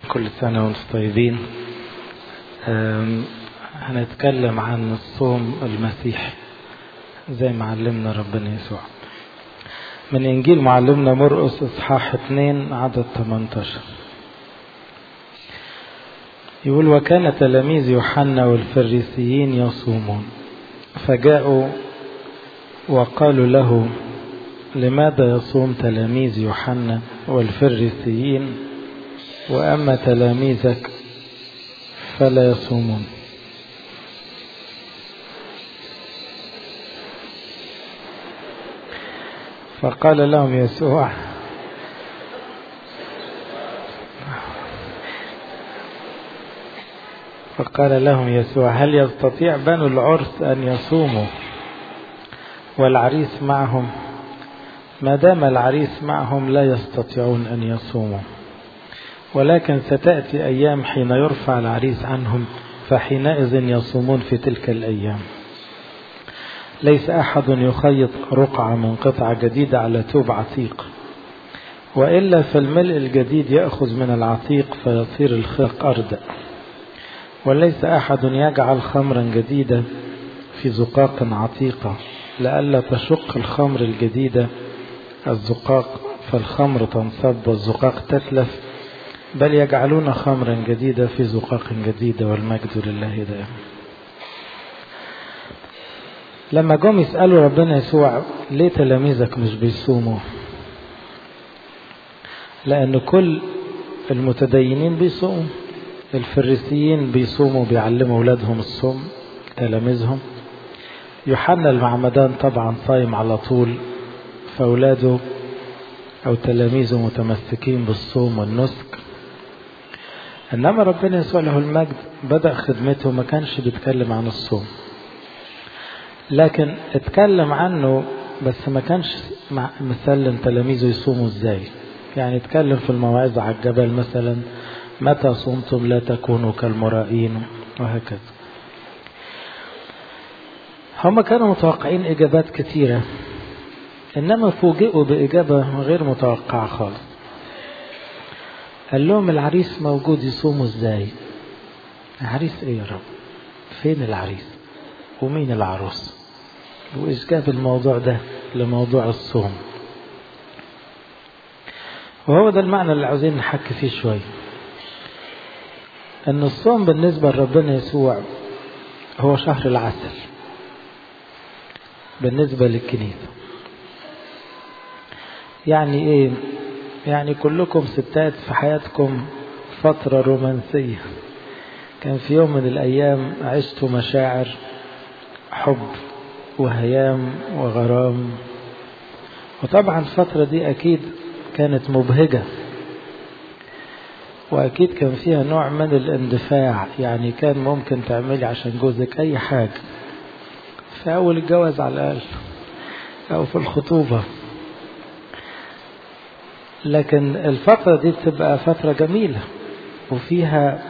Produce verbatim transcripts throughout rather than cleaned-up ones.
كل سنة وانتم طيبين. هنتكلم عن الصوم المسيحي زي ما علمنا ربنا يسوع من إنجيل معلمنا مرقس إصحاح اثنين عدد ثمانية عشر. يقول: وكان تلاميذ يوحنا والفريسيين يصومون، فجاءوا وقالوا له: لماذا يصوم تلاميذ يوحنا والفريسيين وأما تلاميذك فلا يصومون؟ فقال لهم يسوع: فقال لهم يسوع: هل يستطيع بنو العرس أن يصوموا والعريس معهم؟ ما دام العريس معهم لا يستطيعون أن يصوموا، ولكن ستأتي أيام حين يرفع العريس عنهم، فحينئذ يصومون في تلك الأيام. ليس أحد يخيط رقعة من قطعة جديدة على ثوب عتيق، وإلا فالملء الجديد يأخذ من العتيق فيصير الخرق أردأ. وليس أحد يجعل خمرا جديدة في زقاق عتيقة، لئلا تشق الخمر الجديدة الزقاق فالخمر تنصب والزقاق تتلف، بل يجعلون خمرا جديدة في زقاق جديدة، والمجد لله دائما. لما جم يسألوا ربنا يسوع: ليه تلاميذك مش بيصوموا؟ لأن كل المتدينين بيصوموا، الفريسيين بيصوموا بيعلموا أولادهم الصوم تلاميذهم، يوحنا المعمدان طبعا صايم على طول، فأولاده أو تلاميذه متمسكين بالصوم والنسك. إنما ربنا يسوع له المجد بدأ خدمته ما كانش بيتكلم عن الصوم، لكن اتكلم عنه بس ما كانش مسلم تلاميذه يصوموا ازاي. يعني اتكلم في الموعظة على الجبل مثلا: متى صمتم لا تكونوا كالمرائين، وهكذا. هم كانوا متوقعين إجابات كثيرة، إنما فوجئوا بإجابة غير متوقعة خالص. قال لهم: العريس موجود، يصوموا ازاي؟ العريس ايه يا رب؟ فين العريس؟ ومين العروس؟ وإيش جاب الموضوع ده لموضوع الصوم؟ وهو ده المعنى اللي عاوزين نحكي فيه شوية، أن الصوم بالنسبة لربنا يسوع هو شهر العسل بالنسبة للكنيسة. يعني إيه؟ يعني كلكم ستات في حياتكم فترة رومانسية، كان في يوم من الأيام عشتوا مشاعر حب وهيام وغرام، وطبعا الفترة دي أكيد كانت مبهجة، وأكيد كان فيها نوع من الاندفاع. يعني كان ممكن تعملي عشان جوزك أي حاجة في أول الجواز على الأقل أو في الخطوبة، لكن الفترة دي بتبقى فترة جميلة وفيها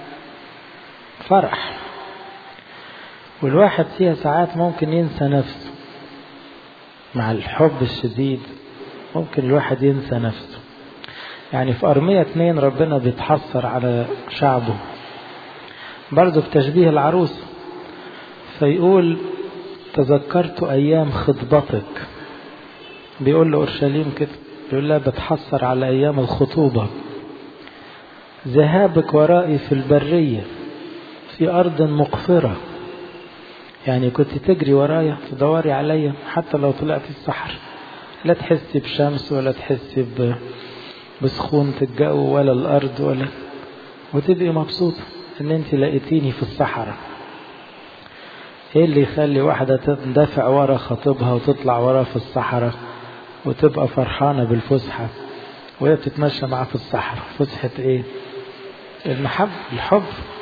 فرح، والواحد فيها ساعات ممكن ينسى نفسه. مع الحب الشديد ممكن الواحد ينسى نفسه. يعني في أرمية اثنين ربنا بيتحسر على شعبه برضو في تشبيه العروس، فيقول: تذكرت أيام خطبتك. بيقول له أورشليم كده، بيقول لها بتحسر على أيام الخطوبة. ذهابك ورائي في البرية في أرض مقفرة، يعني كنت تجري ورايا تدوري عليا حتى لو طلعت الصحر، لا تحسي بشمس ولا تحسي بسخونة الجو ولا الأرض ولا، وتبقي مبسوطة ان انت لقيتيني في الصحراء. ايه اللي يخلي واحدة تندفع ورا خطيبها وتطلع ورا في الصحراء وتبقى فرحانة بالفسحة وهي بتتمشى معاه في الصحراء؟ فسحة ايه؟ المحب، الحب.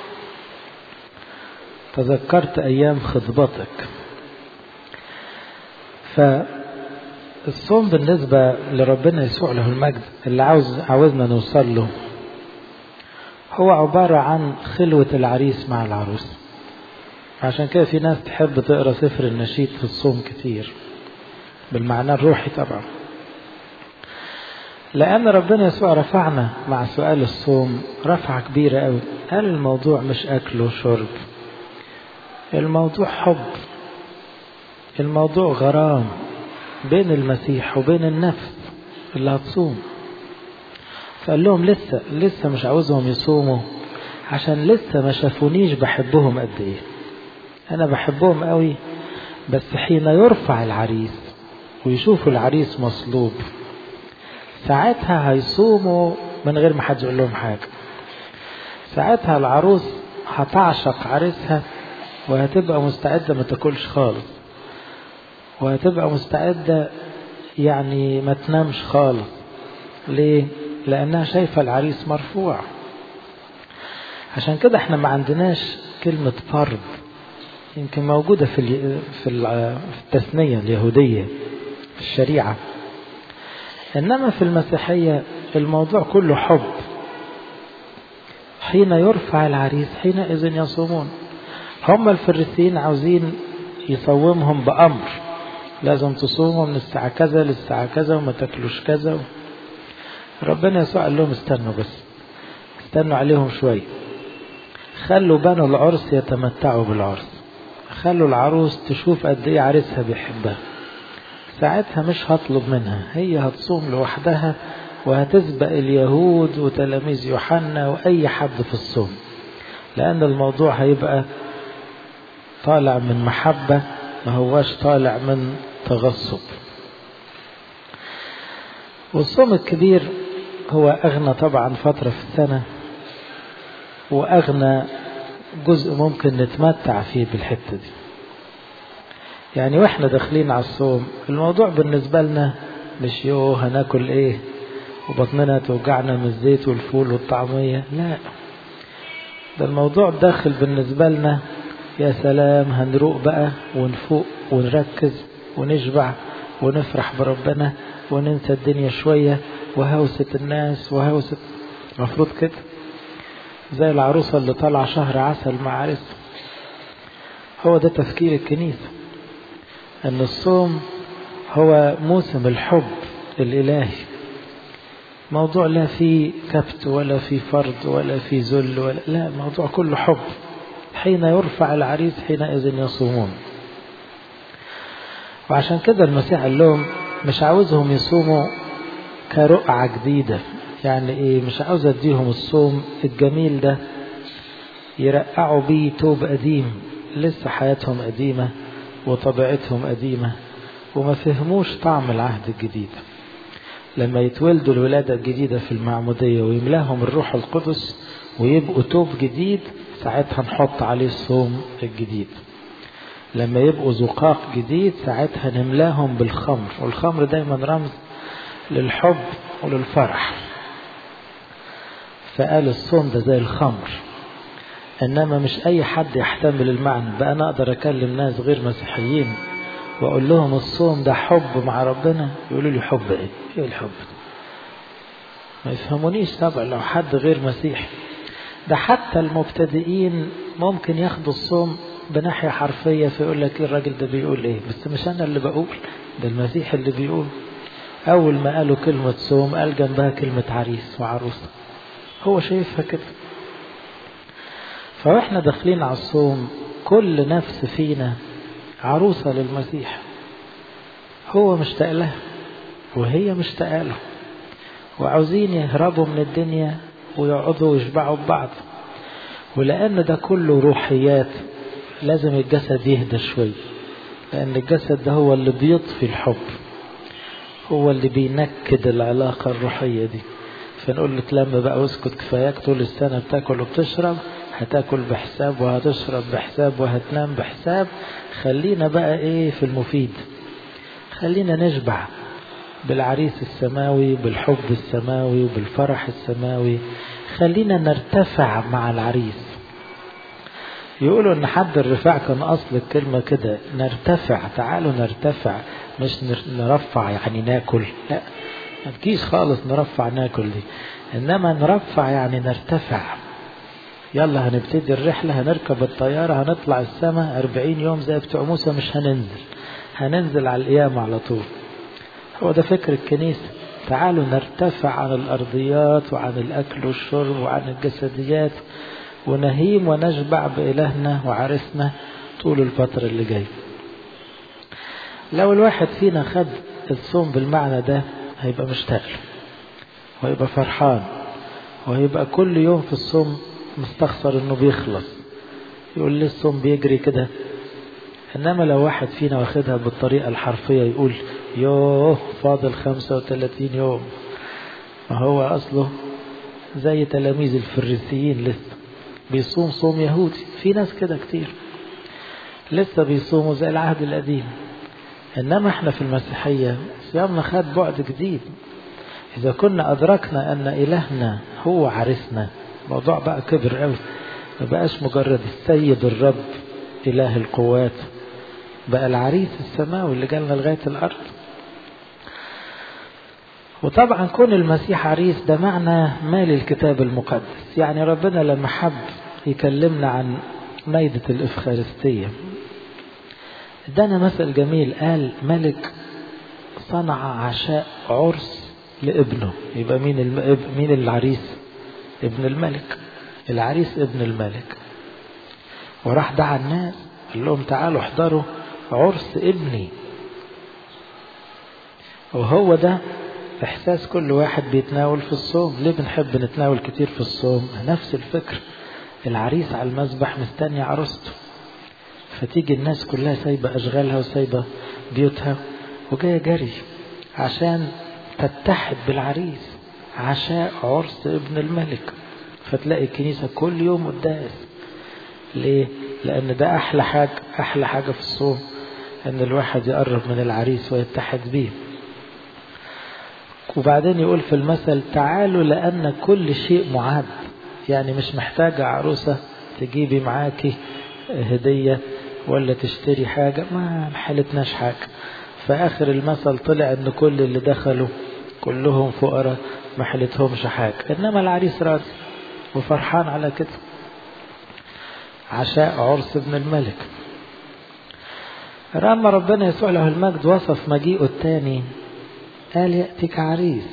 تذكرت أيام خطبتك. فالصوم بالنسبة لربنا يسوع له المجد اللي عاوز عاوزنا نوصل له هو عبارة عن خلوة العريس مع العروس. عشان كده في ناس تحب تقرأ سفر النشيد في الصوم كتير، بالمعنى الروحي طبعا. لأن ربنا يسوع رفعنا مع سؤال الصوم رفعة كبيرة قوي. قال الموضوع مش أكل وشرب، الموضوع حب، الموضوع غرام بين المسيح وبين النفس اللي هتصوم. فقال لهم لسه لسه مش عاوزهم يصوموا عشان لسه ما شافونيش بحبهم قد ايه. انا بحبهم قوي، بس حين يرفع العريس ويشوفوا العريس مصلوب ساعتها هيصوموا من غير ما حد يقول لهم حاجة. ساعتها العروس هتعشق عريسها وهتبقى مستعدة ما تاكلش خالص، وهتبقى مستعدة يعني ما تنامش خالص. ليه؟ لأنها شايفة العريس مرفوع. عشان كده احنا ما عندناش كلمة فرض، يمكن موجودة في في التثنية اليهودية في الشريعة، إنما في المسيحية الموضوع كله حب. حين يرفع العريس حينئذ يصومون. هم الفريسيين عاوزين يصومهم بأمر، لازم تصوموا من الساعة كذا للساعة كذا وما تاكلوش كذا. ربنا يسوع قال لهم استنوا بس، استنوا عليهم شوية، خلوا بنو العرس يتمتعوا بالعرس، خلوا العروس تشوف قد ايه عريسها بيحبها. ساعتها مش هطلب منها، هي هتصوم لوحدها وهتسبق اليهود وتلاميذ يوحنا وأي حد في الصوم، لأن الموضوع هيبقى طالع من محبة، ما هواش طالع من تغصب. والصوم الكبير هو أغنى طبعا فترة في السنة، وأغنى جزء ممكن نتمتع فيه بالحتة دي. يعني وإحنا داخلين على الصوم الموضوع بالنسبة لنا مش يوه هناكل إيه وبطننا توجعنا من الزيت والفول والطعمية، لا، ده الموضوع داخل بالنسبة لنا يا سلام هنروق بقى ونفوق ونركز ونشبع ونفرح بربنا وننسى الدنيا شوية وهوسة الناس وهوسة. مفروض كده زي العروسة اللي طالعة شهر عسل مع عريسها. هو ده تفكير الكنيسة، أن الصوم هو موسم الحب الإلهي. موضوع لا فيه كبت ولا فيه فرض ولا فيه ذل ولا لا، الموضوع كله حب. حين يرفع العريس حينئذ يصومون. وعشان كده المسيح قال لهم مش عاوزهم يصوموا كرقعة جديدة. يعني ايه؟ مش عاوز اديهم الصوم الجميل ده يرقعوا بيه توب قديم، لسه حياتهم قديمة وطبيعتهم قديمة وما فهموش طعم العهد الجديد. لما يتولدوا الولادة الجديدة في المعمودية ويملاهم الروح القدس ويبقوا توب جديد، ساعتها نحط عليه الصوم الجديد. لما يبقوا زقاق جديد ساعتها نملاهم بالخمر، والخمر دايما رمز للحب وللفرح. فقال الصوم ده زي الخمر، انما مش اي حد يحتمل المعنى. بقى انا اقدر اكلم ناس غير مسيحيين واقول لهم الصوم ده حب مع ربنا، يقولوا لي حب ايه؟ ايه الحب ده؟ ما يفهمونيش طبعا لو حد غير مسيحي. ده حتى المبتدئين ممكن ياخدوا الصوم بناحية حرفية، فيقول لك ايه الراجل ده بيقول ايه؟ بس مش انا اللي بقول، ده المسيح اللي بيقول. اول ما قالوا كلمة صوم قال جنبها كلمة عريس وعروسة، هو شايفها كده. فاحنا داخلين على الصوم كل نفس فينا عروسة للمسيح، هو مشتاق لها وهي مشتاقة له، وعاوزين يهربوا من الدنيا ويقعدوا ويشبعوا ببعض. ولأن ده كله روحيات لازم الجسد يهدى شوي، لأن الجسد ده هو اللي بيطفي الحب، هو اللي بينكد العلاقة الروحية دي. فنقول له تلم بقى واسكت، كفاياك طول السنة بتاكل وبتشرب، هتاكل بحساب وهتشرب بحساب وهتنام بحساب. خلينا بقى ايه في المفيد، خلينا نشبع بالعريس السماوي، بالحب السماوي وبالفرح السماوي. خلينا نرتفع مع العريس. يقولوا ان حد الرفاع كان اصل الكلمة كده، نرتفع، تعالوا نرتفع، مش نرفع يعني ناكل، لا ما تجيش خالص نرفع ناكل دي، انما نرفع يعني نرتفع. يلا هنبتدي الرحلة، هنركب الطيارة، هنطلع السماء أربعين يوم زي بتوع موسى، مش هننزل، هننزل على القيامة على طول. هو ده فكر الكنيسة، تعالوا نرتفع عن الأرضيات وعن الأكل والشرب وعن الجسديات، ونهيم ونشبع بإلهنا وعرسنا طول الفترة اللي جاية. لو الواحد فينا خد الصوم بالمعنى ده هيبقى مشتاق له، وهيبقى فرحان، وهيبقى كل يوم في الصوم مستخسر انه بيخلص، يقول لي الصوم بيجري كده. انما لو واحد فينا واخدها بالطريقة الحرفية يقول يوه فاضل خمسة وثلاثين يوم، وهو اصله زي تلاميذ الفريسيين لسه بيصوم صوم يهودي. في ناس كده كتير لسه بيصوموا زي العهد القديم. انما احنا في المسيحية صيامنا خد بعد جديد. اذا كنا ادركنا ان الهنا هو عرسنا، الموضوع بقى كبر قوي، ما بقاش مجرد السيد الرب اله القوات، بقى العريس السماوي اللي جالنا لغاية الارض. وطبعا كون المسيح عريس ده معنى مال الكتاب المقدس. يعني ربنا لما حب يكلمنا عن مائدة الإفخارستية ادانا مثل جميل، قال ملك صنع عشاء عرس لابنه. يبقى مين الم... مين العريس؟ ابن الملك. العريس ابن الملك. وراح دعا الناس قال لهم تعالوا احضروا عرس ابني. وهو ده احساس كل واحد بيتناول في الصوم. ليه بنحب نتناول كتير في الصوم؟ نفس الفكر، العريس على المذبح مستني عروسته، فتيجي الناس كلها سايبة أشغالها وسايبة بيوتها وجاية جري عشان تتحد بالعريس. عشاء عرس ابن الملك. فتلاقي الكنيسة كل يوم قداس. ليه؟ لأن ده أحلى حاجة، أحلى حاجة في الصوم أن الواحد يقرب من العريس ويتحد بيه. وبعدين يقول في المثل تعالوا لأن كل شيء معد. يعني مش محتاجة عروسة تجيبي معاكي هدية ولا تشتري حاجة، ما حلتناش حاجة. فآخر المثل طلع أن كل اللي دخلوا كلهم فقراء ما حلتهمش حاجة، إنما العريس راضي وفرحان على كده. عشاء عرس ابن الملك. لما ربنا يسوع له المجد وصف مجيئه الثاني قال يأتي كعريس.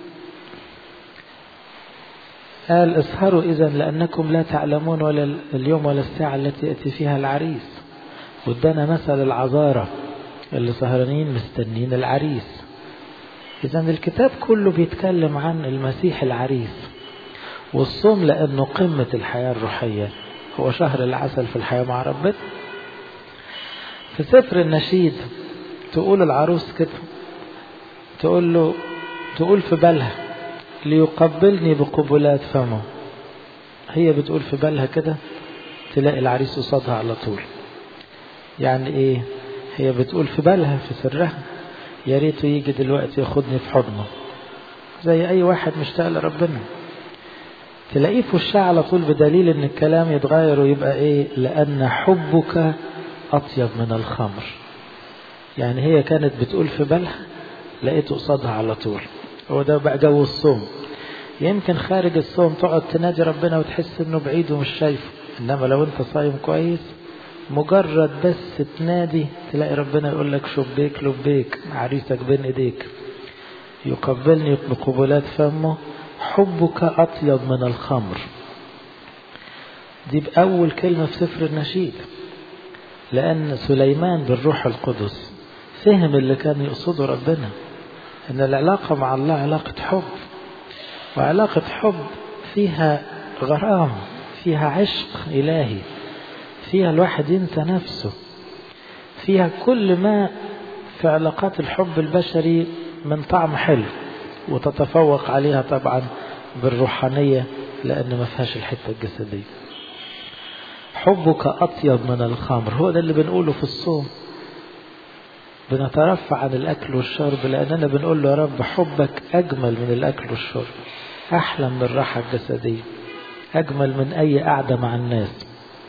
قال اسهروا إذن لأنكم لا تعلمون ولا اليوم ولا الساعة التي يأتي فيها العريس. وادانا مثل العذارى اللي سهرانين مستنين العريس. إذن الكتاب كله بيتكلم عن المسيح العريس. والصوم لأنه قمة الحياة الروحية، هو شهر العسل في الحياة مع ربنا. في سفر النشيد تقول العروس كده، تقول له، تقول في بالها ليقبلني بقبلات فمه. هي بتقول في بالها كده، تلاقي العريس قصادها على طول. يعني ايه؟ هي بتقول في بالها في سرها يا ريته يجي دلوقتي ياخدني في حضنه، زي اي واحد مشتاق لربنا. تلاقيه في وشها على طول، بدليل ان الكلام يتغير ويبقى ايه؟ لان حبك اطيب من الخمر. يعني هي كانت بتقول في بالها، لقيته قصادها على طول. هو ده بقى جو الصوم. يمكن خارج الصوم تقعد تنادي ربنا وتحس انه بعيد ومش شايفه، انما لو انت صايم كويس مجرد بس تنادي تلاقي ربنا يقول لك شبيك لبيك، عريسك بين ايديك. يقبلني بقبلات فمه، حبك اطيب من الخمر. دي بأول كلمة في سفر النشيد. لأن سليمان بالروح القدس فهم اللي كان يقصده ربنا، أن العلاقة مع الله علاقة حب، وعلاقة حب فيها غرام، فيها عشق إلهي، فيها الواحد ينسى نفسه، فيها كل ما في علاقات الحب البشري من طعم حلو، وتتفوق عليها طبعا بالروحانية لأن ما فيهاش الحتة الجسدية. حبك أطيب من الخمر، هو ده اللي بنقوله في الصوم. بنترفع عن الأكل والشرب لأننا بنقول له يا رب حبك أجمل من الأكل والشرب، أحلى من الراحة الجسدية، أجمل من أي قعدة مع الناس.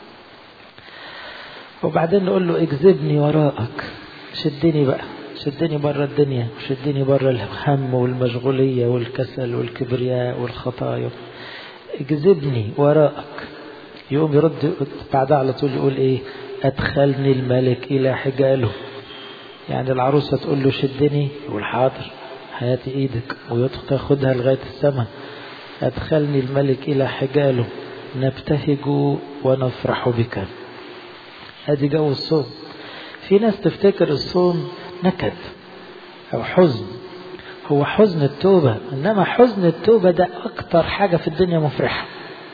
وبعدين نقول له اجذبني وراءك، شدني بقى، شدني برا الدنيا، وشدني برا الهم والمشغولية والكسل والكبرياء والخطايا، اجذبني وراءك. يقوم يرد بعدها على طول يقول ايه؟ ادخلني الملك الى حجاله. يعني العروسة تقول له شدني، يقول حاضر حياتي ايدك، وتاخدها لغاية السماء. ادخلني الملك الى حجاله، نبتهج ونفرح بك. ادي جو الصوم. في ناس تفتكر الصوم نكد او حزن. هو حزن التوبة، انما حزن التوبة ده اكتر حاجة في الدنيا مفرحة.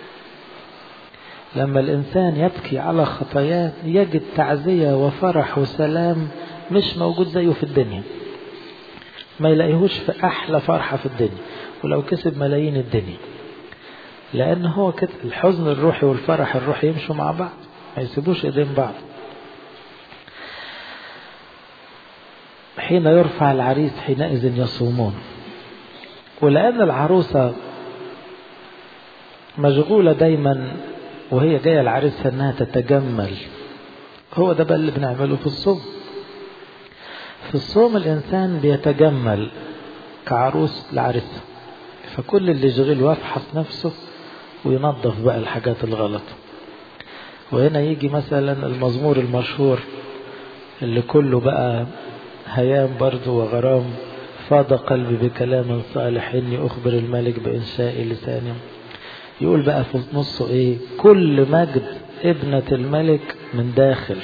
لما الانسان يبكي على خطاياه يجد تعزية وفرح وسلام مش موجود زيه في الدنيا. ما يلاقيهوش في احلى فرحة في الدنيا ولو كسب ملايين الدنيا. لان هو كده الحزن الروحي والفرح الروحي يمشوا مع بعض، ما يسيبوش ايدين بعض. حين يرفع العريس حينئذ يصومون. ولأن العروسة مشغولة دايما وهي جاية العريس انها تتجمل، هو ده بقى اللي بنعمله في الصوم. في الصوم الانسان بيتجمل كعروس لعريس، فكل اللي يشغله يفحص نفسه وينظف بقى الحاجات الغلط. وهنا يجي مثلا المزمور المشهور اللي كله بقى هيام برضو وغرام: فاض قلبي بكلام صالح إني أخبر الملك بإنشاء لساني. يقول بقى في نصه إيه؟ كل مجد ابنة الملك من داخل.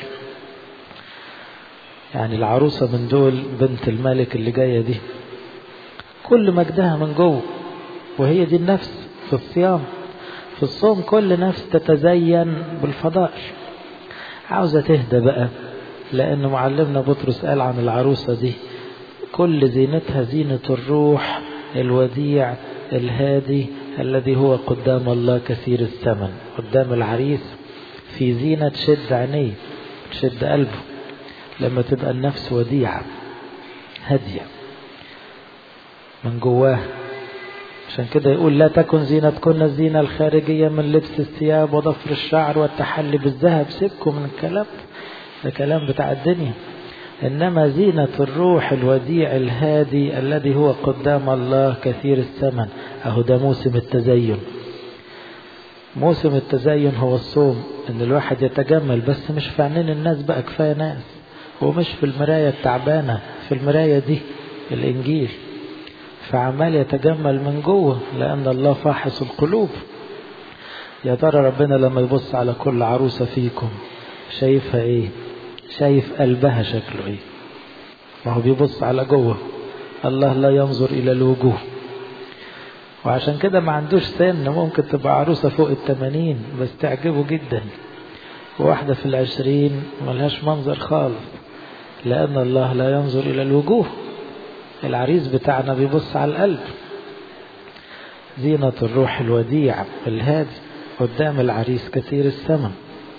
يعني العروسة من دول بنت الملك اللي جاية دي كل مجدها من جوه. وهي دي النفس في الصيام. في الصوم كل نفس تتزين بالفضائل، عاوزة تهدى بقى، لأن معلمنا بطرس قال عن العروسة دي: كل زينتها زينة الروح الوديع الهادي الذي هو قدام الله كثير الثمن. قدام العريس في زينة تشد عينيه تشد قلبه لما تبقى النفس وديعة هادية من جواه. عشان كده يقول: لا تكن زينتكن الزينة الخارجية من لبس الثياب وضفر الشعر والتحلي بالذهب. سيبكم من الكلام ده، كلام بتاع الدنيا. إنما زينة الروح الوديع الهادي الذي هو قدام الله كثير الثمن. أهو ده موسم التزين. موسم التزين هو الصوم، إن الواحد يتجمل، بس مش في عينين الناس بقى، كفاية ناس، ومش في المراية التعبانة، في المراية دي الإنجيل. فعمال يتجمل من جوه، لأن الله فاحص القلوب. يا ترى ربنا لما يبص على كل عروسة فيكم شايفها ايه؟ شايف قلبها شكله ايه؟ ما هو بيبص على جوه. الله لا ينظر الى الوجوه. وعشان كده ما عندوش سن. ممكن تبقى عروسة فوق التمانين بس تعجبه جدا، وواحدة في العشرين ملهاش منظر خالص، لأن الله لا ينظر الى الوجوه. العريس بتاعنا بيبص على القلب. زينة الروح الوديع الهادي قدام العريس كثير الثمن.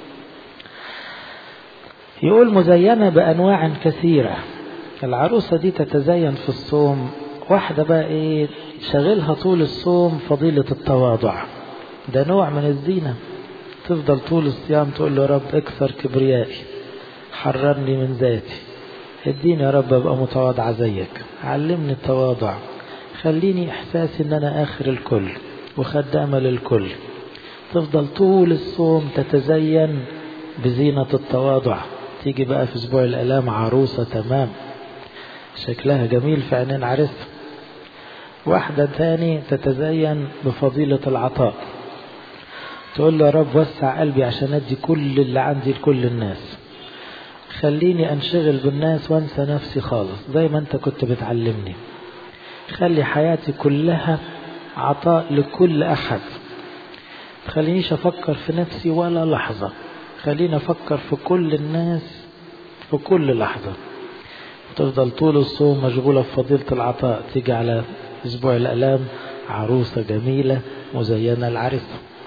يقول: مزينة بأنواع كثيرة. العروسة دي تتزين في الصوم. واحدة بقى ايه شغلها طول الصوم؟ فضيلة التواضع. ده نوع من الزينة. تفضل طول الصيام تقول له: رب اكثر كبريائي، حررني من ذاتي، اديني يا رب ابقى متواضعة زيك، علمني التواضع، خليني احساسي ان انا اخر الكل وخدامة للكل. تفضل طول الصوم تتزين بزينة التواضع. تيجي بقى في اسبوع الالام عروسة تمام، شكلها جميل في عينين عريسها. واحدة تاني تتزين بفضيلة العطاء، تقول له: يا رب وسع قلبي عشان ادي كل اللي عندي لكل الناس، خليني انشغل بالناس وانسى نفسي خالص زي ما انت كنت بتعلمني، خلي حياتي كلها عطاء لكل احد، خلينيش افكر في نفسي ولا لحظة، خليني افكر في كل الناس في كل لحظة. تفضل طول الصوم مشغولة في فضيلة العطاء. تيجي على اسبوع الالام عروسة جميلة مزينة العريس.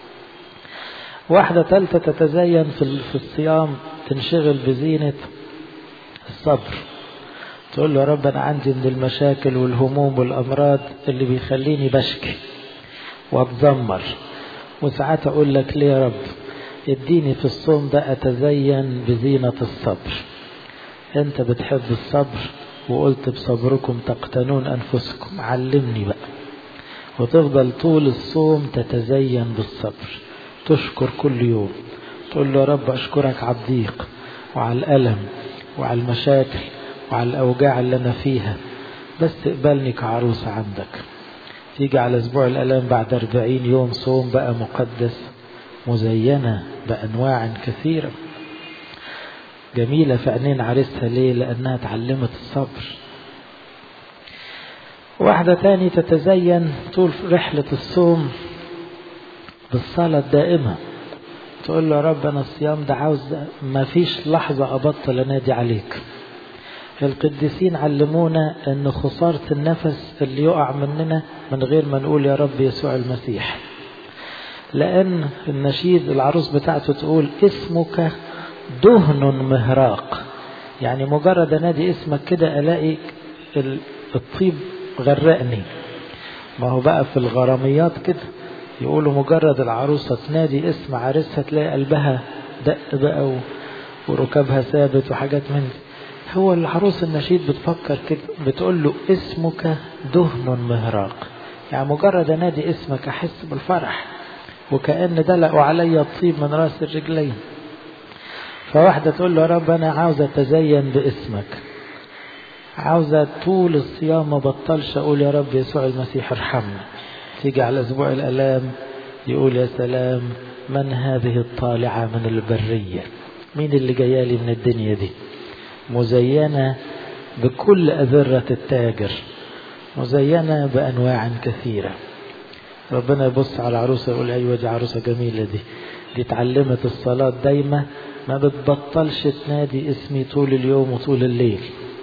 واحدة ثالثة تتزين في الصيام، تنشغل بزينة الصبر. تقول له: يا رب أنا عندي من المشاكل والهموم والأمراض اللي بيخليني بشكي واتذمر، وساعات أقول لك: ليه يا رب؟ اديني في الصوم ده أتزين بزينة الصبر. أنت بتحب الصبر وقلت: بصبركم تقتنون أنفسكم، علمني بقى. وتفضل طول الصوم تتزين بالصبر، تشكر كل يوم، تقول له: يا رب أشكرك على الضيق وعلى الألم وعلى المشاكل وعلى الأوجاع اللي أنا فيها، بس اقبلني كعروس عندك. تيجي على أسبوع الآلام بعد أربعين يوم صوم بقى مقدس، مزينة بأنواع كثيرة، جميلة في عينين عريسها. ليه؟ لأنها تعلمت الصبر. واحدة تاني تتزين طول رحلة الصوم بالصلاة الدائمة، تقول له يا رب أنا الصيام ده عاوز ما فيش لحظة أبطل أنادي عليك. القديسين علمونا أن خسارة النفس اللي يقع مننا من غير ما نقول يا رب يسوع المسيح، لأن النشيد العروس بتاعته تقول اسمك دهن مهراق، يعني مجرد أنادي اسمك كده ألاقي الطيب غرقني. ما هو بقى في الغراميات كده يقولوا مجرد العروسة تنادي اسم عريسها تلاقي قلبها دق بقى وركبها ثابت وحاجات من دي. هو العروس النشيد بتفكر كده، بتقول له اسمك دهن مهراق، يعني مجرد انادي اسمك احس بالفرح وكأن دلقوا علي الطيب من راس الرجلين. فواحدة تقول له يا رب انا عاوزة اتزين باسمك، عاوزة طول الصيام ما بطلش اقول يا رب يسوع المسيح ارحمنا. تيجي على اسبوع الالام يقول يا سلام من هذه الطالعة من البرية، مين اللي جايالي من الدنيا دي، مزينة بكل أذرة التاجر، مزينة بأنواع كثيرة. ربنا يبص على عروسة يقول أيوة دي عروسة جميلة، دي دي تعلمت الصلاة دايما، ما بتبطلش تنادي اسمي طول اليوم وطول الليل.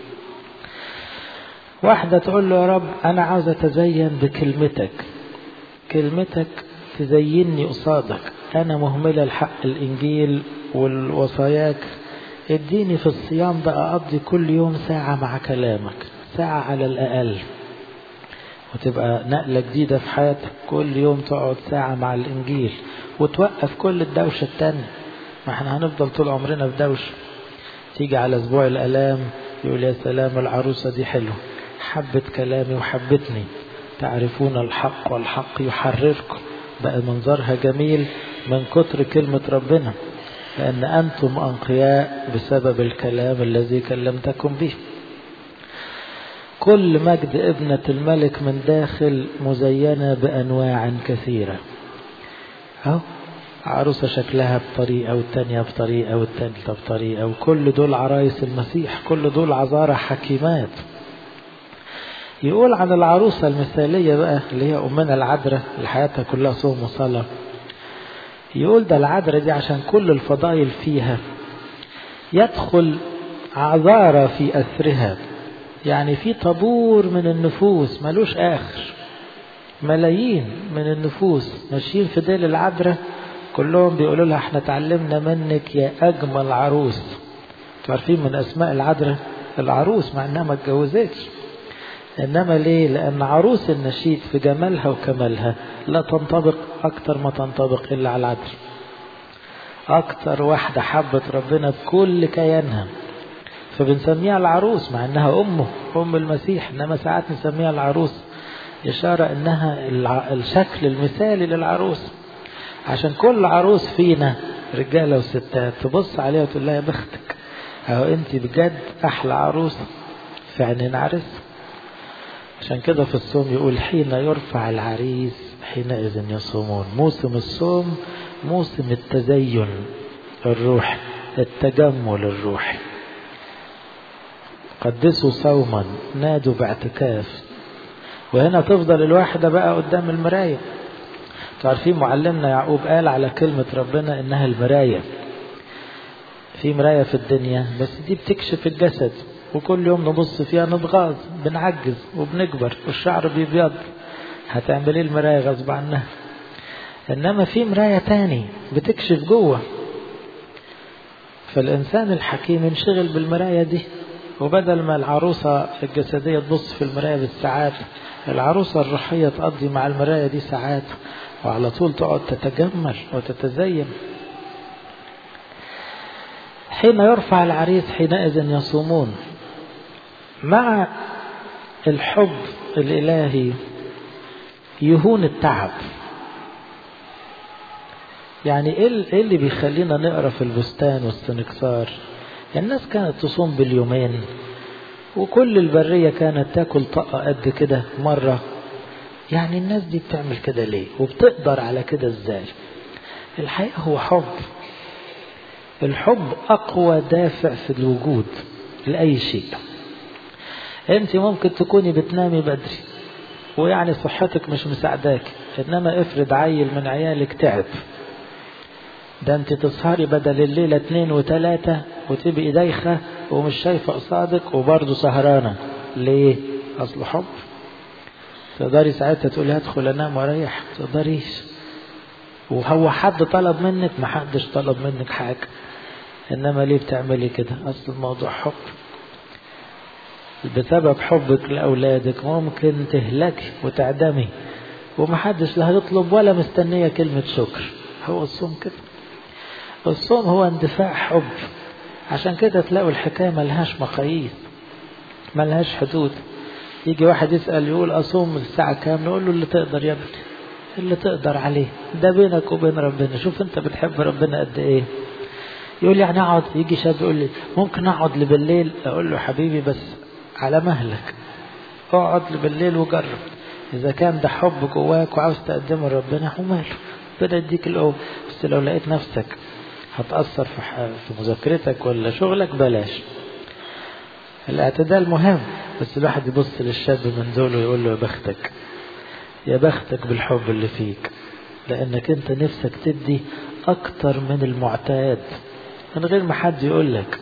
واحدة تقول له يا رب أنا عاوزة أتزين بكلمتك، كلمتك تزيني قصادك، أنا مهملة الحق الإنجيل والوصاياك، اديني في الصيام بقى أقضي كل يوم ساعة مع كلامك، ساعة على الأقل، وتبقى نقلة جديدة في حياتك. كل يوم تقعد ساعة مع الإنجيل وتوقف كل الدوشة التانية، ما احنا هنفضل طول عمرنا في دوشة. تيجي على أسبوع الألام يقول يا سلام العروسة دي حلوة، حبت كلامي وحبتني، تعرفون الحق والحق يحرركم، بقى منظرها جميل من كتر كلمة ربنا، لأن أنتم أنقياء بسبب الكلام الذي كلمتكم به. كل مجد ابنة الملك من داخل مزينة بأنواع كثيرة. أهو عروسة شكلها بطريقة والتانية بطريقة والتالتة بطريقة، وكل دول عرايس المسيح، كل دول عذارى حكيمات. يقول عن العروسة المثالية بقى اللي هي أمنا العذراء اللي حياتها كلها صوم وصلاة، يقول ده العذراء دي عشان كل الفضائل فيها يدخل عذارى في أثرها، يعني في طابور من النفوس ملوش آخر، ملايين من النفوس ماشيين في ديل العذراء، كلهم بيقولوا لها احنا تعلمنا منك يا أجمل عروس. تعرفين من أسماء العذراء العروس مع أنها ما اتجوزتش، إنما ليه؟ لأن عروس النشيد في جمالها وكمالها لا تنطبق أكتر ما تنطبق إلا على العذراء. أكتر واحدة حبت ربنا بكل كيانها، فبنسميها العروس مع أنها أمه أم المسيح، إنما ساعات نسميها العروس إشارة أنها الشكل المثالي للعروس. عشان كل عروس فينا رجالة وستات تبص عليها وتقول لها يا بختك، أهو أنت بجد أحلى عروس في عينين عرس. عشان كده في الصوم يقول حين يرفع العريس حينئذ يصومون. موسم الصوم موسم التزين الروحي، التجمل الروحي. قدسوا صوما نادوا باعتكاف. وهنا تفضل الواحدة بقى قدام المراية. تعرفين معلمنا يعقوب قال على كلمة ربنا إنها المراية. في مراية في الدنيا بس دي بتكشف الجسد، وكل يوم نبص فيها نتغاظ، بنعجز وبنكبر والشعر بيبيض، هتعمل ايه المراية غصب عنها. انما في مراية تاني بتكشف جوه، فالانسان الحكيم ينشغل بالمراية دي، وبدل ما العروسة الجسدية تبص في المراية بالساعات، العروسة الروحية تقضي مع المراية دي ساعات، وعلى طول تقعد تتجمل وتتزين. حين يرفع العريس حينئذ يصومون. مع الحب الإلهي يهون التعب. يعني ايه اللي بيخلينا نقرأ في البستان والسنكسار؟ الناس كانت تصوم باليومين وكل البرية كانت تاكل طاقة قد كده مرة. يعني الناس دي بتعمل كده ليه وبتقدر على كده ازاي؟ الحقيقة هو حب. الحب أقوى دافع في الوجود لأي شيء. انت ممكن تكوني بتنامي بدري ويعني صحتك مش مساعداك، انما افرض عيل من عيالك تعب، ده انت تسهري بدل الليلة اتنين وتلاتة وتبقي دايخة ومش شايفة قصادك وبرضه سهرانة. ليه؟ اصل حب. تقدري ساعتها تقولي هدخل انام واريح؟ تقدريش. وهو حد طلب منك؟ ما حدش طلب منك حاجة، انما ليه بتعملي كده؟ اصل الموضوع حب. بسبب حبك لأولادك ممكن تهلكي وتعدمي ومحدش لا هيطلب ولا مستنية كلمة شكر. هو الصوم كده. الصوم هو اندفاع حب. عشان كده تلاقوا الحكاية ملهاش مقاييس، ملهاش حدود. يجي واحد يسأل يقول أصوم الساعة كام؟ نقول له اللي تقدر يا ابني، اللي تقدر عليه، ده بينك وبين ربنا. شوف انت بتحب ربنا قد ايه. يقول لي يعني اقعد، يجي شاب يقول لي ممكن اقعد لبالليل. اقول له حبيبي بس على مهلك، اقعد لبالليل وجرب. اذا كان ده حب جواك وعاوز تقدمه لربنا وماله، ربنا يديك القوة. بس لو لقيت نفسك هتأثر في في مذاكرتك ولا شغلك بلاش. الاعتدال مهم، بس الواحد يبص للشاب من دول ويقول له يا بختك، يا بختك بالحب اللي فيك، لانك انت نفسك تدي اكتر من المعتاد من غير ما حد يقول لك.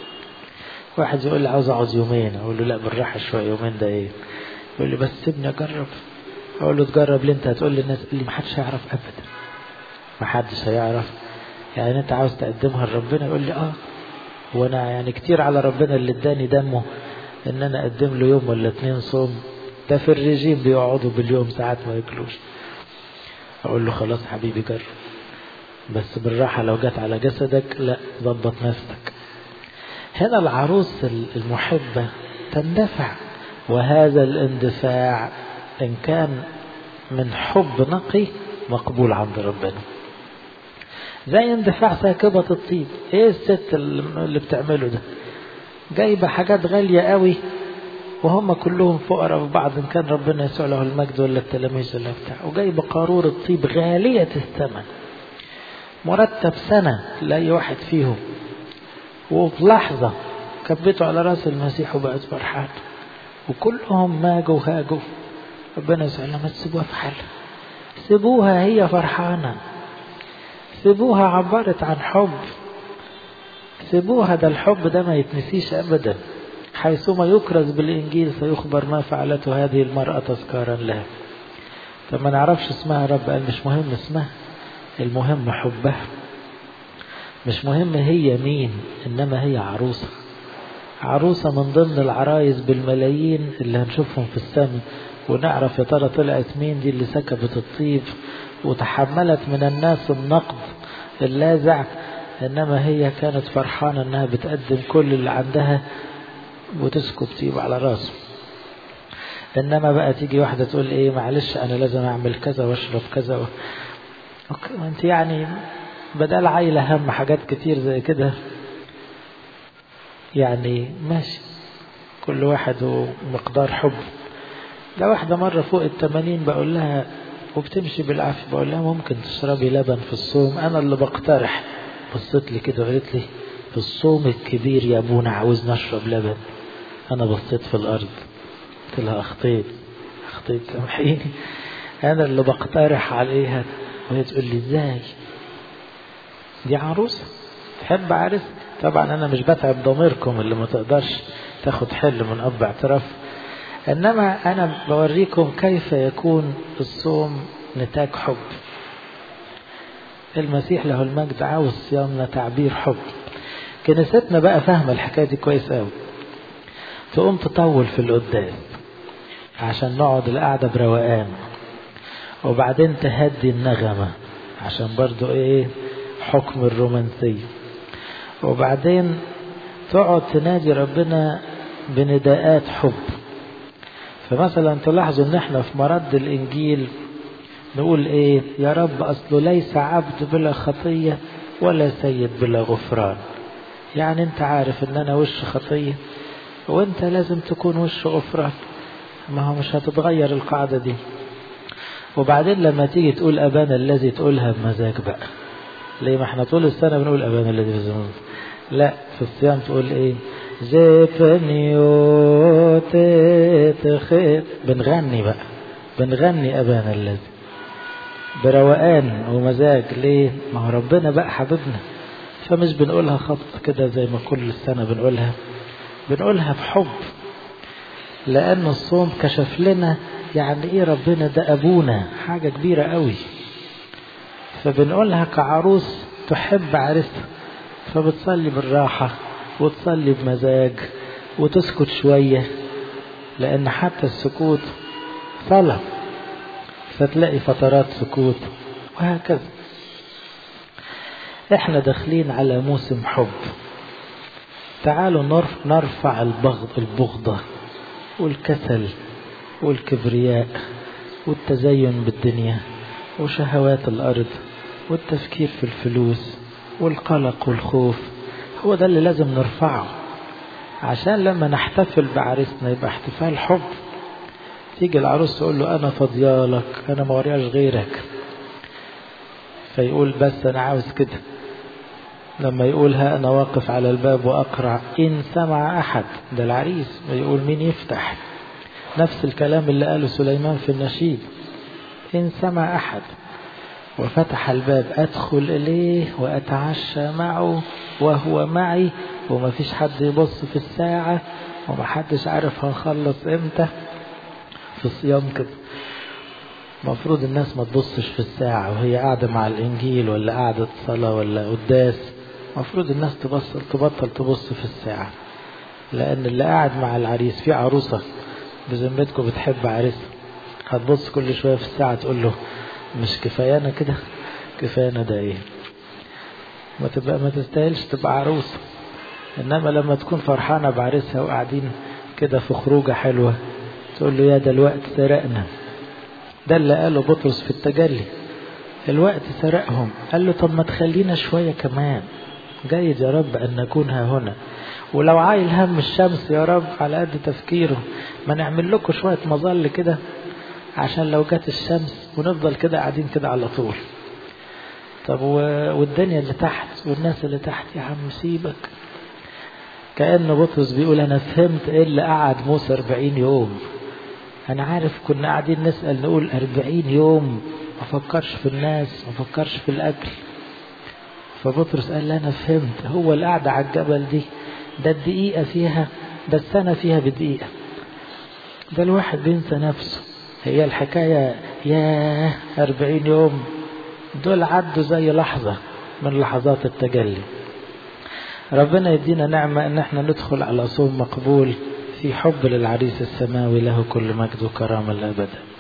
واحد يقول لي عاوز اقعد يومين، اقول له لا بالراحه شويه، يومين ده ايه؟ يقول لي بس سيبني اجرب. اقول له تجرب ليه؟ انت هتقول للناس اللي ما حدش هيعرف ابدا، ما حدش هيعرف. يعني انت عاوز تقدمها لربنا؟ يقول لي اه. وانا يعني كتير على ربنا اللي اداني دمه ان انا اقدم له يوم ولا اتنين صوم؟ ده في الرجيم بيقعدوا باليوم ساعات ما ياكلوش. اقول له خلاص حبيبي جرب، بس بالراحه، لو جت على جسدك لا ضبط نفسك. هنا العروس المحبة تندفع، وهذا الاندفاع إن كان من حب نقي مقبول عند ربنا. زي اندفاع ساكبة الطيب. ايه الست اللي بتعمله ده؟ جايبة حاجات غالية قوي وهم كلهم فقراء في بعض، إن كان ربنا يسوع له المجد ولا التلاميذ ولا بتاع، وجايبة قارورة طيب غالية الثمن مرتب سنة لأي واحد فيهم، وفي لحظة كبته على راس المسيح وبقت فرحان، وكلهم ماجوا هاجوا. ربنا يسأل لهم ما تسيبوها في حالها، سيبوها هي فرحانة، سيبوها عبرت عن حب، سيبوها. ده الحب ده ما يتنسيش أبدا. حيثما يكرز بالإنجيل سيخبر ما فعلته هذه المرأة تذكارا لها. طب ما نعرفش اسمها رب؟ قال مش مهم اسمها، المهم حبها. مش مهم هي مين، إنما هي عروسة. عروسة من ضمن العرايس بالملايين اللي هنشوفهم في السماء، ونعرف يا ترى طلعت مين دي اللي سكبت الطيب وتحملت من الناس النقد اللاذع، إنما هي كانت فرحانة إنها بتقدم كل اللي عندها وتسكب طيب على راسه. إنما بقى تيجي واحدة تقول إيه معلش أنا لازم أعمل كذا وأشرب كذا و... أوكي، أنت يعني بدل عايلة هم حاجات كتير زي كده، يعني ماشي، كل واحد ومقدار حب. ده واحدة مرة فوق التمانين بقول لها وبتمشي بالعافية، بقول لها ممكن تشربي لبن في الصوم؟ أنا اللي بقترح. بصيت لي كده وقالت لي في الصوم الكبير يا أبونا عاوز نشرب لبن. أنا بصيت في الأرض قلت لها أخطيت أخطيت سامحيني، أنا اللي بقترح عليها وهي تقول لي إزاي؟ دي عروسة تحب عرس. طبعا أنا مش بتعب ضميركم اللي ما تقدرش تاخد حل من أب اعتراف، إنما أنا بوريكم كيف يكون الصوم نتاج حب. المسيح له المجد عاوز صيامنا تعبير حب. كنيستنا بقى فاهمة الحكاية دي كويس قوي، تقوم تطول في القداس عشان نقعد القعدة بروقان، وبعدين تهدي النغمة عشان برضو ايه حكم الرومانسية، وبعدين تقعد تنادي ربنا بنداءات حب. فمثلا تلاحظوا ان احنا في مرد الانجيل نقول ايه؟ يا رب اصله ليس عبد بلا خطية ولا سيد بلا غفران. يعني انت عارف ان انا وش خطية وانت لازم تكون وش غفران. ما هو مش هتتغير القاعدة دي. وبعدين لما تيجي تقول أبانا الذي تقولها بمزاج بقى. ليه؟ ما احنا طول السنة بنقول أبانا الذي في الزمان. لا، في الصيام تقول ايه؟ زيفنيو تتخيط. بنغني بقى، بنغني أبانا الذي بروقان ومزاج. ليه؟ ما هو ربنا بقى حبيبنا، فمش بنقولها خبط كده زي ما كل السنة بنقولها، بنقولها بحب. لأن الصوم كشف لنا يعني ايه ربنا ده أبونا، حاجة كبيرة قوي. فبنقولها كعروس تحب عرسها، فبتصلي بالراحة وتصلي بمزاج وتسكت شوية، لأن حتى السكوت صلاة، فتلاقي فترات سكوت وهكذا. احنا داخلين على موسم حب. تعالوا نرفع البغض البغضة والكسل والكبرياء والتزين بالدنيا وشهوات الأرض والتفكير في الفلوس والقلق والخوف. هو ده اللي لازم نرفعه، عشان لما نحتفل بعريسنا يبقى احتفال حب. تيجي العروس تقول له أنا فضيالك، أنا ما ورياش غيرك، فيقول بس أنا عاوز كده. لما يقولها أنا واقف على الباب وأقرع إن سمع أحد، ده العريس يقول مين يفتح. نفس الكلام اللي قاله سليمان في النشيد، إن سمع أحد وفتح الباب أدخل إليه وأتعشى معه وهو معي، وما فيش حد يبص في الساعة وما حدش عارف هنخلص إمتى. في الصيام كده مفروض الناس ما تبصش في الساعة وهي قاعدة مع الإنجيل ولا قاعدة صلاة ولا قداس. مفروض الناس تبص تبطل تبص في الساعة، لأن اللي قاعد مع العريس في عروسة بذمتكم بتحب عريسها، هتبص كل شوية في الساعة تقول له مش كفايانا كده؟ كفايانا ده ايه؟ ما تبقى ما تستاهلش تبقى عروسة. انما لما تكون فرحانة بعريسها وقاعدين كده في خروجة حلوة تقول له يا ده الوقت سرقنا. ده اللي قاله بطرس في التجلي، الوقت سرقهم. قال له طب ما تخلينا شوية كمان، جيد يا رب أن نكون ها هنا. ولو عايل هم الشمس يا رب على قد تفكيره، ما نعمل لكم شوية مظل كده عشان لو جت الشمس ونفضل كده قاعدين كده على طول. طب والدنيا اللي تحت والناس اللي تحت يا عم سيبك. كأن بطرس بيقول أنا فهمت إيه اللي قعد موسى أربعين يوم. أنا عارف كنا قاعدين نسأل نقول أربعين يوم ما فكرش في الناس، ما فكرش في الأكل. فبطرس قال لي أنا فهمت، هو اللي قاعد على الجبل دي ده الدقيقة فيها، ده السنة فيها بدقيقة، ده الواحد بينسى نفسه. هي الحكاية يا أربعين يوم دول عدوا زي لحظة من لحظات التجلي. ربنا يدينا نعمة ان احنا ندخل على صوم مقبول في حب للعريس السماوي، له كل مجد وكرامة الأبد.